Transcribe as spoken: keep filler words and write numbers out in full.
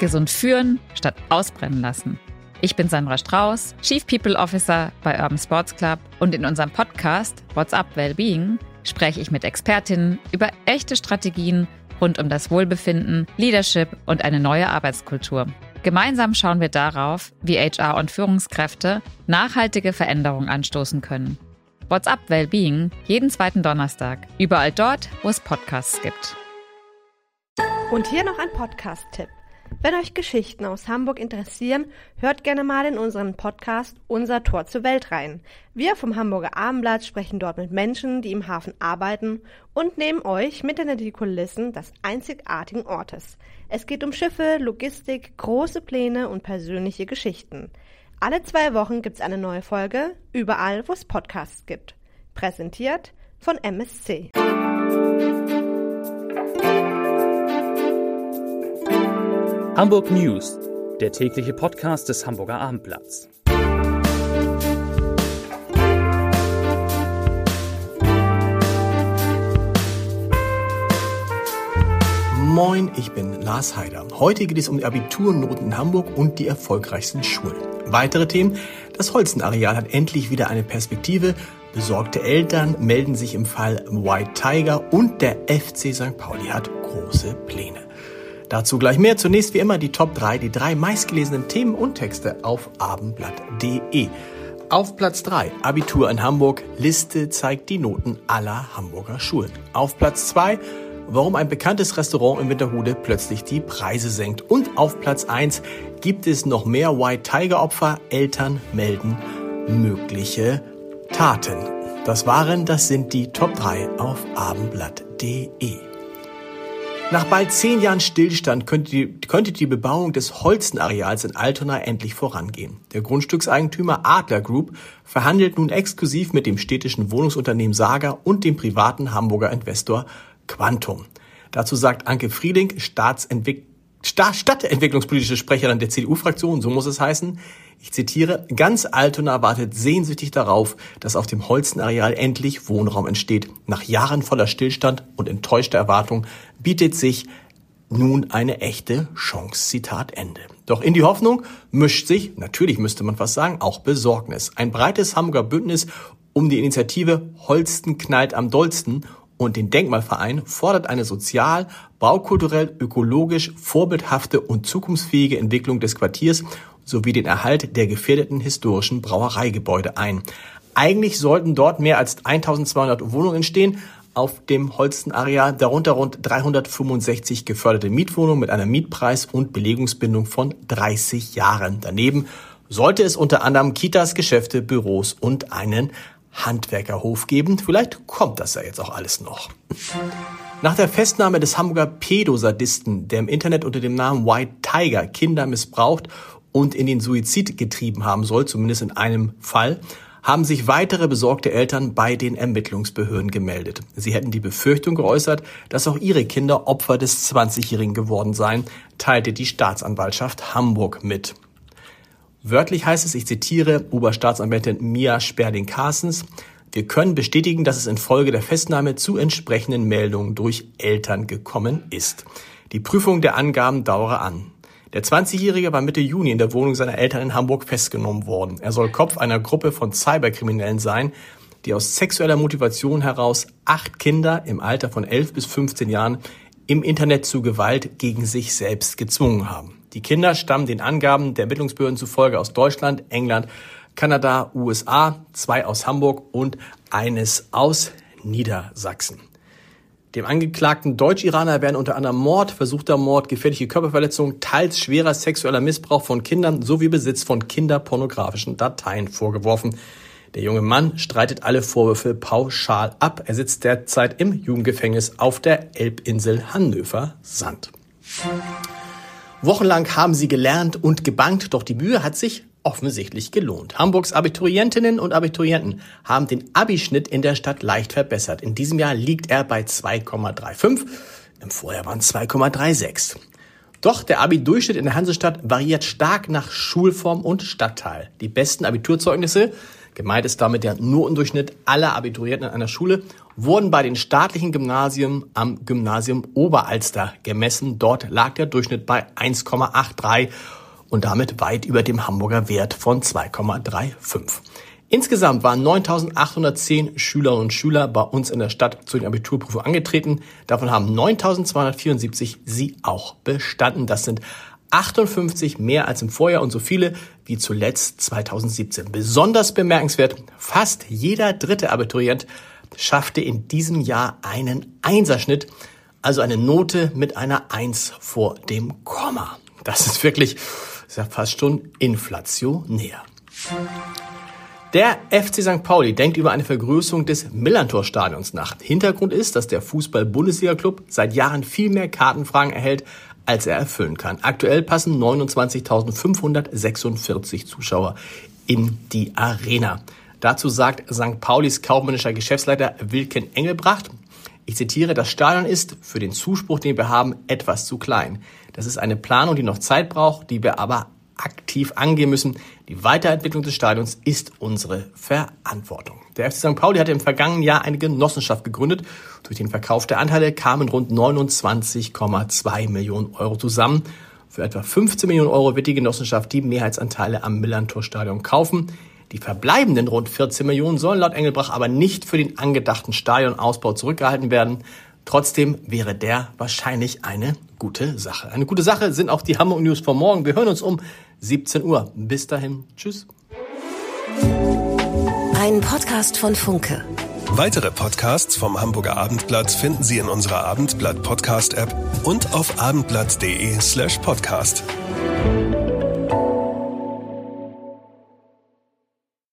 Gesund führen statt ausbrennen lassen. Ich bin Sandra Strauß, Chief People Officer bei Urban Sports Club, und in unserem Podcast What's Up Wellbeing spreche ich mit Expertinnen über echte Strategien rund um das Wohlbefinden, Leadership und eine neue Arbeitskultur. Gemeinsam schauen wir darauf, wie H R und Führungskräfte nachhaltige Veränderungen anstoßen können. What's Up Wellbeing, jeden zweiten Donnerstag, überall dort, wo es Podcasts gibt. Und hier noch ein Podcast-Tipp. Wenn euch Geschichten aus Hamburg interessieren, hört gerne mal in unseren Podcast Unser Tor zur Welt rein. Wir vom Hamburger Abendblatt sprechen dort mit Menschen, die im Hafen arbeiten, und nehmen euch mit hinter die Kulissen des einzigartigen Ortes. Es geht um Schiffe, Logistik, große Pläne und persönliche Geschichten. Alle zwei Wochen gibt's eine neue Folge, überall wo es Podcasts gibt. Präsentiert von M S C. Hamburg News, der tägliche Podcast des Hamburger Abendblatts. Moin, ich bin Lars Heider. Heute geht es um die Abiturnoten in Hamburg und die erfolgreichsten Schulen. Weitere Themen: Das Holstenareal hat endlich wieder eine Perspektive, besorgte Eltern melden sich im Fall White Tiger und der F C Sankt Pauli hat große Pläne. Dazu gleich mehr. Zunächst wie immer die Top drei, die drei meistgelesenen Themen und Texte auf abendblatt punkt de. Auf Platz drei, Abitur in Hamburg, Liste zeigt die Noten aller Hamburger Schulen. Auf Platz zwei, warum ein bekanntes Restaurant in Winterhude plötzlich die Preise senkt. Und auf Platz eins, gibt es noch mehr White Tiger Opfer? Eltern melden mögliche Taten. Das waren, das sind die Top drei auf abendblatt punkt de. Nach bald zehn Jahren Stillstand könnte die, könnte die Bebauung des Holstenareals in Altona endlich vorangehen. Der Grundstückseigentümer Adler Group verhandelt nun exklusiv mit dem städtischen Wohnungsunternehmen Saga und dem privaten Hamburger Investor Quantum. Dazu sagt Anke Frieling, Staatsentwick- Sta- stadtentwicklungspolitische Sprecherin der C D U-Fraktion, so muss es heißen. Ich zitiere: Ganz Altona wartet sehnsüchtig darauf, dass auf dem Holstenareal endlich Wohnraum entsteht. Nach Jahren voller Stillstand und enttäuschter Erwartung bietet sich nun eine echte Chance. Zitat Ende. Doch in die Hoffnung mischt sich, natürlich müsste man fast sagen, auch Besorgnis. Ein breites Hamburger Bündnis um die Initiative Holsten knallt am dollsten und den Denkmalverein fordert eine sozial, baukulturell, ökologisch vorbildhafte und zukunftsfähige Entwicklung des Quartiers sowie den Erhalt der gefährdeten historischen Brauereigebäude ein. Eigentlich sollten dort mehr als eintausendzweihundert Wohnungen entstehen auf dem Holstenareal, darunter rund dreihundertfünfundsechzig geförderte Mietwohnungen mit einer Mietpreis- und Belegungsbindung von dreißig Jahren. Daneben sollte es unter anderem Kitas, Geschäfte, Büros und einen Handwerkerhof geben. Vielleicht kommt das ja jetzt auch alles noch. Nach der Festnahme des Hamburger Pädosadisten, der im Internet unter dem Namen White Tiger Kinder missbraucht und in den Suizid getrieben haben soll, zumindest in einem Fall, haben sich weitere besorgte Eltern bei den Ermittlungsbehörden gemeldet. Sie hätten die Befürchtung geäußert, dass auch ihre Kinder Opfer des zwanzigjährigen geworden seien, teilte die Staatsanwaltschaft Hamburg mit. Wörtlich heißt es, ich zitiere Oberstaatsanwältin Mia Sperding-Carstens: Wir können bestätigen, dass es infolge der Festnahme zu entsprechenden Meldungen durch Eltern gekommen ist. Die Prüfung der Angaben dauere an. Der zwanzigjährige war Mitte Juni in der Wohnung seiner Eltern in Hamburg festgenommen worden. Er soll Kopf einer Gruppe von Cyberkriminellen sein, die aus sexueller Motivation heraus acht Kinder im Alter von elf bis fünfzehn Jahren im Internet zu Gewalt gegen sich selbst gezwungen haben. Die Kinder stammen den Angaben der Ermittlungsbehörden zufolge aus Deutschland, England, Kanada, U S A, zwei aus Hamburg und eines aus Niedersachsen. Dem angeklagten Deutsch-Iraner werden unter anderem Mord, versuchter Mord, gefährliche Körperverletzung, teils schwerer sexueller Missbrauch von Kindern sowie Besitz von kinderpornografischen Dateien vorgeworfen. Der junge Mann streitet alle Vorwürfe pauschal ab. Er sitzt derzeit im Jugendgefängnis auf der Elbinsel Hannöver-Sand. Wochenlang haben sie gelernt und gebankt, doch die Mühe hat sich offensichtlich gelohnt. Hamburgs Abiturientinnen und Abiturienten haben den Abischnitt in der Stadt leicht verbessert. In diesem Jahr liegt er bei zwei Komma fünfunddreißig, im Vorjahr waren es zwei Komma sechsunddreißig. Doch der Abi-Durchschnitt in der Hansestadt variiert stark nach Schulform und Stadtteil. Die besten Abiturzeugnisse gemeint ist damit der Notendurchschnitt aller Abiturienten an einer Schule, wurden bei den staatlichen Gymnasien am Gymnasium Oberalster gemessen. Dort lag der Durchschnitt bei eins Komma dreiundachtzig und damit weit über dem Hamburger Wert von zwei Komma fünfunddreißig. Insgesamt waren neuntausendachthundertzehn Schülerinnen und Schüler bei uns in der Stadt zu den Abiturprüfungen angetreten. Davon haben neuntausendzweihundertvierundsiebzig sie auch bestanden. Das sind achtundfünfzig mehr als im Vorjahr und so viele wie zuletzt zweitausendsiebzehn. Besonders bemerkenswert, fast jeder dritte Abiturient schaffte in diesem Jahr einen Einserschnitt, also eine Note mit einer Eins vor dem Komma. Das ist wirklich, das ist ja fast schon inflationär. Der F C Sankt Pauli denkt über eine Vergrößerung des Millerntor-Stadions nach. Hintergrund ist, dass der Fußball-Bundesliga-Club seit Jahren viel mehr Kartenfragen erhält, als er erfüllen kann. Aktuell passen neunundzwanzigtausendfünfhundertsechsundvierzig Zuschauer in die Arena. Dazu sagt Sankt Paulis kaufmännischer Geschäftsleiter Wilken Engelbracht, ich zitiere, das Stadion ist für den Zuspruch, den wir haben, etwas zu klein. Das ist eine Planung, die noch Zeit braucht, die wir aber aktiv angehen müssen. Die Weiterentwicklung des Stadions ist unsere Verantwortung. Der F C Sankt Pauli hatte im vergangenen Jahr eine Genossenschaft gegründet. Durch den Verkauf der Anteile kamen rund neunundzwanzig Komma zwei Millionen Euro zusammen. Für etwa fünfzehn Millionen Euro wird die Genossenschaft die Mehrheitsanteile am Millerntor-Stadion kaufen. Die verbleibenden rund vierzehn Millionen sollen laut Engelbrach aber nicht für den angedachten Stadionausbau zurückgehalten werden. Trotzdem wäre der wahrscheinlich eine gute Sache. Eine gute Sache sind auch die Hamburg News von morgen. Wir hören uns um siebzehn Uhr. Bis dahin. Tschüss. Ein Podcast von Funke. Weitere Podcasts vom Hamburger Abendblatt finden Sie in unserer Abendblatt Podcast App und auf abendblatt punkt de slash podcast.